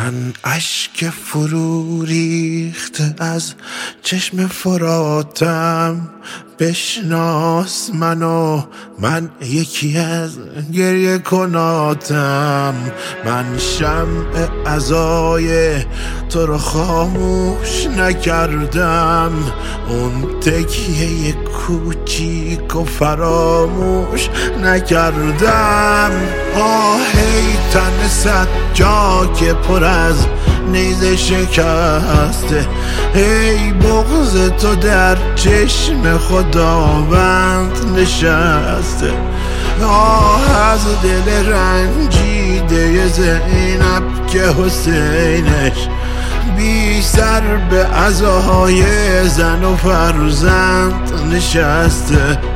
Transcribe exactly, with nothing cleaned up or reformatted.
من اشک فرو ریخته از چشم فراتم، بشناس منو، من یکی از گریه کناتم. من شمع عزای تو رو خاموش نکردم، اون تکیه کوچیک و فراموش نکردم. آهی تن صد جا که پر از نیزه شکسته، ای بغض تو در چشم خداوند نشسته. آه از دل رنجیده زینب که حسینش بی سر به عزای زن و فرزند نشسته.